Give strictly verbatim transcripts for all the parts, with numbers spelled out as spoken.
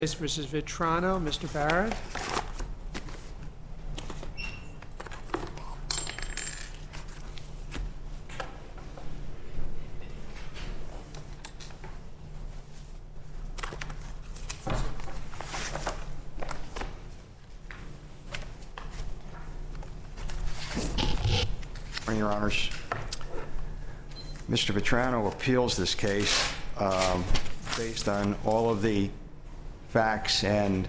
versus Vitrano. Mister Barrett. Your Honors, Mister Vitrano appeals this case um, based on all of the facts and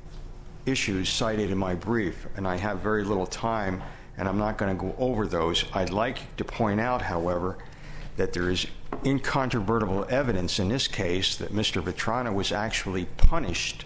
issues cited in my brief, and I have very little time, and I'm not going to go over those. I'd like to point out, however, that there is incontrovertible evidence in this case that Mister Vitrano was actually punished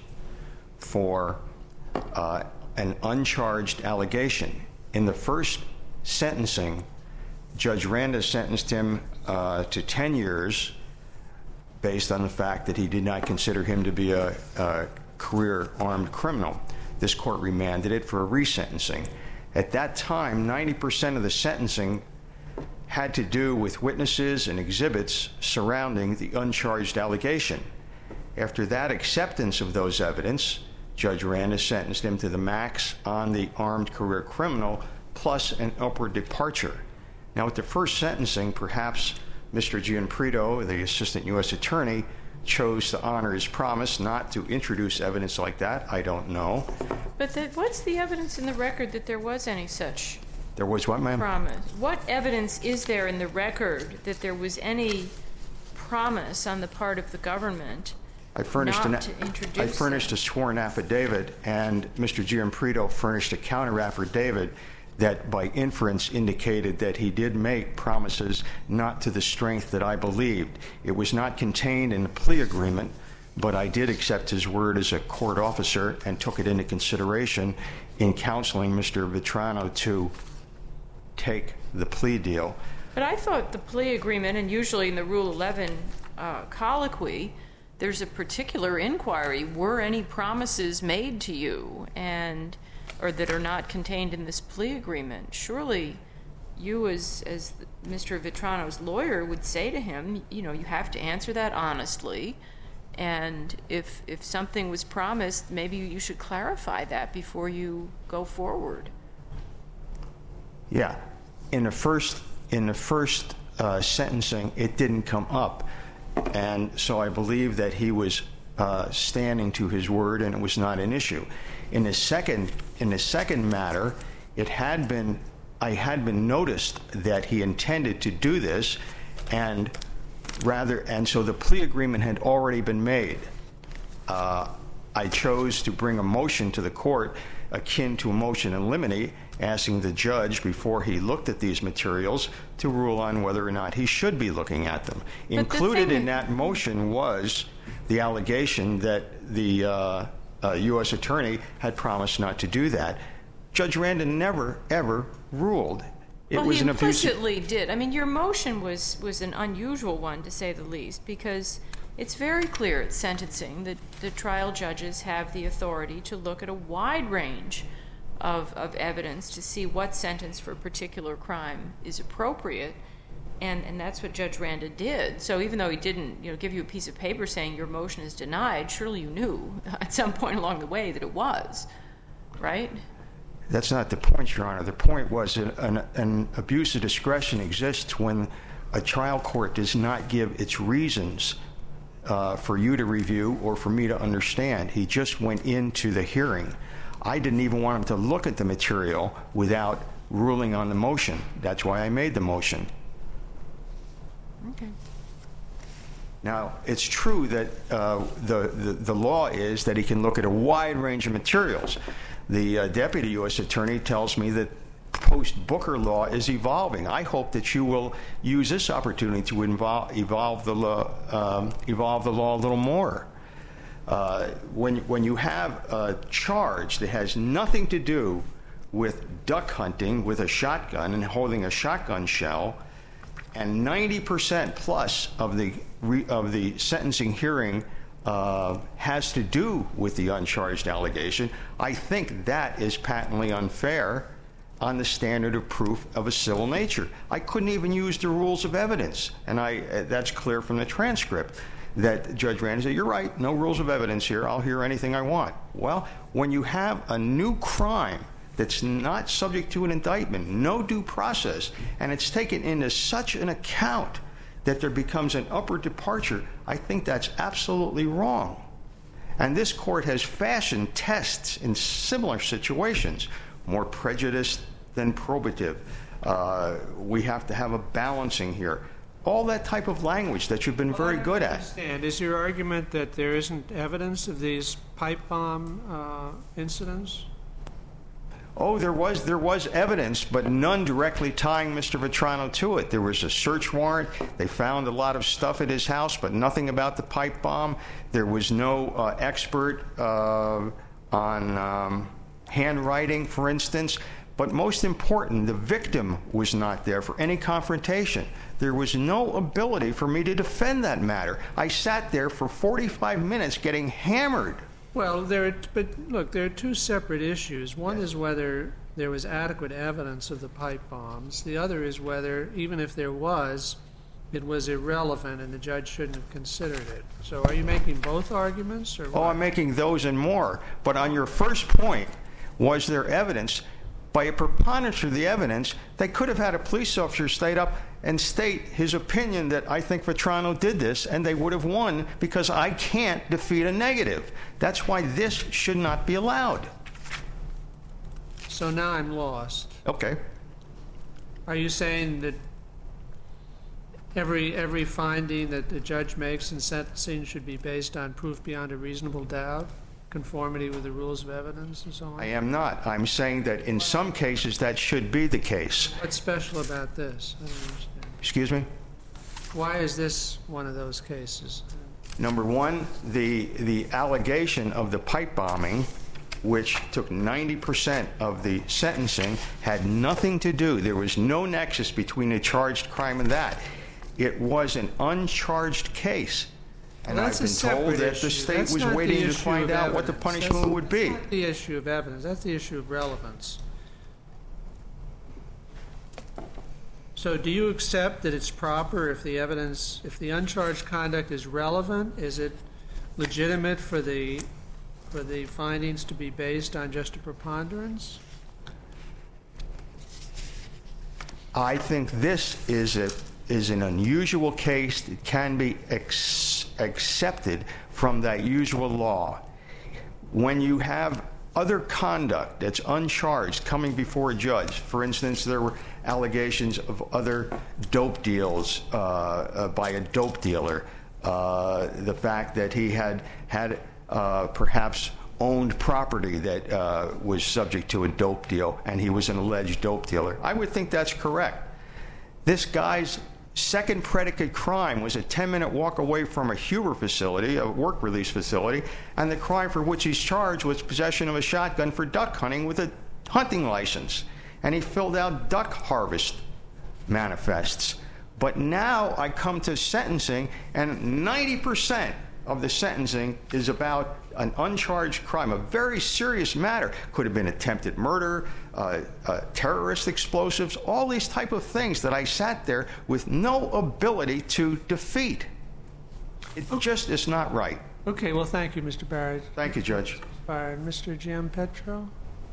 for uh, an uncharged allegation. In the first sentencing, Judge Randa sentenced him uh, to ten years based on the fact that he did not consider him to be a, a career armed criminal. This court remanded it for a resentencing. At that time, ninety percent of the sentencing had to do with witnesses and exhibits surrounding the uncharged allegation. After that acceptance of those evidence, Judge Randa sentenced him to the max on the armed career criminal plus an upward departure. Now, at the first sentencing, perhaps Mister Gianprito, the Assistant U S Attorney, chose to honor his promise not to introduce evidence like that. I don't know. But the, what's the evidence in the record that there was any such There was what, ma'am? promise? What evidence is there in the record that there was any promise on the part of the government I furnished, not an, to introduce I furnished it? a sworn affidavit, and Mister Gianprito furnished a counter affidavit that by inference indicated that he did make promises not to the strength that I believed. It was not contained in the plea agreement, but I did accept his word as a court officer and took it into consideration in counseling Mister Vitrano to take the plea deal. But I thought the plea agreement, and usually in the Rule eleven uh, colloquy, there's a particular inquiry. Were any promises made to you and or that are not contained in this plea agreement? Surely you as as Mister Vitrano's lawyer would say to him, you know, you have to answer that honestly, and if if something was promised, maybe you should clarify that before you go forward. Yeah. In the first in the first uh, sentencing, it didn't come up, and so I believe that he was uh, standing to his word, and it was not an issue. In the second in the second matter, it had been I had been noticed that he intended to do this, and rather and so the plea agreement had already been made. Uh, I chose to bring a motion to the court akin to a motion in limine, asking the judge before he looked at these materials to rule on whether or not he should be looking at them. But Included the in that motion was the allegation that the uh, uh, U S Attorney had promised not to do that. Judge Randa never, ever ruled. It well, was he an abusive... implicitly did. I mean, your motion was, was an unusual one, to say the least, because it's very clear at sentencing that the trial judges have the authority to look at a wide range of, of evidence to see what sentence for a particular crime is appropriate, and, and that's what Judge Randa did. So even though he didn't, you know, give you a piece of paper saying your motion is denied, surely you knew at some point along the way that it was, right? That's not the point, Your Honor. The point was an, an, an abuse of discretion exists when a trial court does not give its reasons uh, for you to review or for me to understand. He just went into the hearing. I didn't even want him to look at the material without ruling on the motion. That's why I made the motion. Okay. Now, it's true that uh, the, the, the law is that he can look at a wide range of materials. The uh, Deputy U S Attorney tells me that post-Booker law is evolving. I hope that you will use this opportunity to involve, evolve, the law, um, evolve the law a little more. Uh, when, when you have a charge that has nothing to do with duck hunting with a shotgun and holding a shotgun shell, and ninety percent plus of the re, of the sentencing hearing uh, has to do with the uncharged allegation, I think that is patently unfair on the standard of proof of a civil nature. I couldn't even use the rules of evidence, and I uh, that's clear from the transcript. that Judge Randall said, you're right, no rules of evidence here. I'll hear anything I want. Well, when you have a new crime that's not subject to an indictment, no due process, and it's taken into such an account that there becomes an upward departure, I think that's absolutely wrong. And this court has fashioned tests in similar situations, more prejudiced than probative. Uh, we have to have a balancing here. All that type of language that you've been Well, very I good at. understand. Is your argument that there isn't evidence of these pipe bomb uh, incidents? Oh, there was there was evidence, but none directly tying Mister Vetrano to it. There was a search warrant. They found a lot of stuff at his house, but nothing about the pipe bomb. There was no uh, expert uh, on um, handwriting, for instance. But most important, the victim was not there for any confrontation. There was no ability for me to defend that matter. I sat there for forty-five minutes getting hammered. Well, there. Are, but look, there are two separate issues. One is whether there was adequate evidence of the pipe bombs. The other is whether, even if there was, it was irrelevant and the judge shouldn't have considered it. So are you making both arguments? Or what? Oh, I'm making those and more. But on your first point, was there evidence? By a preponderance of the evidence, they could have had a police officer state up and state his opinion that I think Vetrano did this, and they would have won because I can't defeat a negative. That's why this should not be allowed. So now I'm lost. Okay. Are you saying that every every finding that the judge makes in sentencing should be based on proof beyond a reasonable doubt, conformity with the rules of evidence, and so on? I am not. I'm saying that in some cases that should be the case. What's special about this? I don't understand. Excuse me? Why is this one of those cases? Number one, the the allegation of the pipe bombing, which took ninety percent of the sentencing, had nothing to do. There was no nexus between the charged crime and that. It was an uncharged case. And Well, that's I've a been told separate that the issue. state That's was not the waiting to issue find of out what the evidence. punishment That's- would be. That's not the issue of evidence. That's the issue of relevance. So do you accept that it's proper if the evidence, if the uncharged conduct is relevant? Is it legitimate for the for the findings to be based on just a preponderance? I think this is a is an unusual case that can be ex- accepted from that usual law. When you have other conduct that's uncharged coming before a judge, for instance, there were allegations of other dope deals uh, uh, by a dope dealer, uh, the fact that he had had uh, perhaps owned property that uh, was subject to a dope deal, and he was an alleged dope dealer. I would think that's correct. This guy's second predicate crime was a ten-minute walk away from a Huber facility, a work release facility, and the crime for which he's charged was possession of a shotgun for duck hunting with a hunting license. And he filled out duck harvest manifests. But now I come to sentencing, and ninety percent of the sentencing is about an uncharged crime, a very serious matter. Could have been attempted murder, uh, uh, terrorist explosives, all these type of things that I sat there with no ability to defeat. It just is not right. Okay, well, thank you, Mister Barrett. Thank you, Judge. Barrett. Mister Giampetro?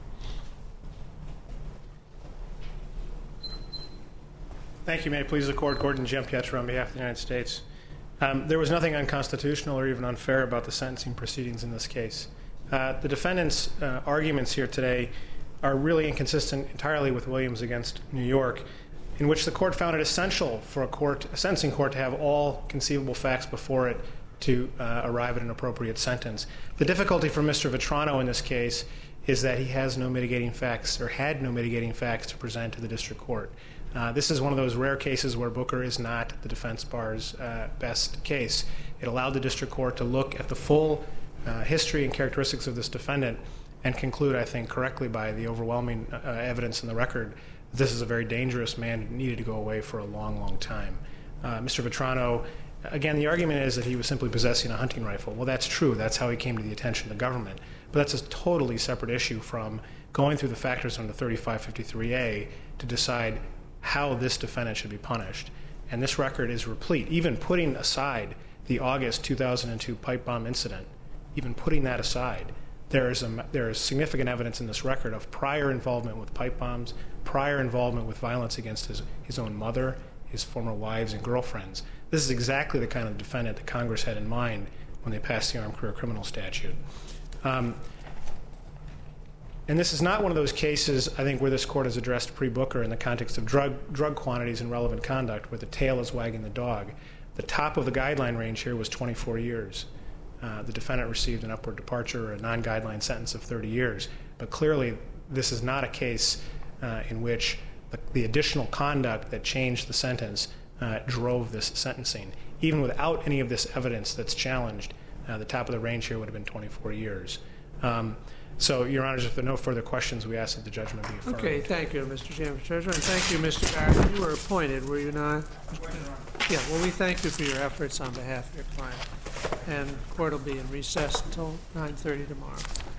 Thank you. May it please the Court. Gordon Giampietro on behalf of the United States. Um, there was nothing unconstitutional or even unfair about the sentencing proceedings in this case. Uh, the defendant's uh, arguments here today are really inconsistent entirely with Williams against New York, in which the court found it essential for a court, a sentencing court, to have all conceivable facts before it to uh, arrive at an appropriate sentence. The difficulty for Mister Vetrano in this case is that he has no mitigating facts, or had no mitigating facts, to present to the district court. Uh, this is one of those rare cases where Booker is not the defense bar's uh, best case. It allowed the district court to look at the full uh, history and characteristics of this defendant and conclude, I think, correctly by the overwhelming uh, evidence in the record, this is a very dangerous man who needed to go away for a long, long time. Uh, Mister Vetrano, again, the argument is that he was simply possessing a hunting rifle. Well, that's true. That's how he came to the attention of the government. But that's a totally separate issue from going through the factors under thirty-five fifty-three A to decide how this defendant should be punished. And this record is replete, even putting aside the August two thousand two pipe bomb incident, even putting that aside, there is, a, there is significant evidence in this record of prior involvement with pipe bombs, prior involvement with violence against his, his own mother, his former wives and girlfriends. This is exactly the kind of defendant that Congress had in mind when they passed the Armed Career Criminal Statute. Um, and this is not one of those cases, I think, where this court has addressed pre-Booker in the context of drug, drug quantities and relevant conduct, where the tail is wagging the dog. The top of the guideline range here was twenty-four years. Uh, the defendant received an upward departure or a non-guideline sentence of thirty years. But clearly, this is not a case uh, in which the, the additional conduct that changed the sentence uh, drove this sentencing. Even without any of this evidence that's challenged, uh, the top of the range here would have been twenty-four years. Um, so, Your Honors, if there are no further questions, we ask that the judgment be affirmed. Okay, thank you, Mister Chamber Treasurer, and thank you, Mister Garrett. You were appointed, were you not? Yeah, well, we thank you for your efforts on behalf of your client. And the court will be in recess until nine thirty tomorrow.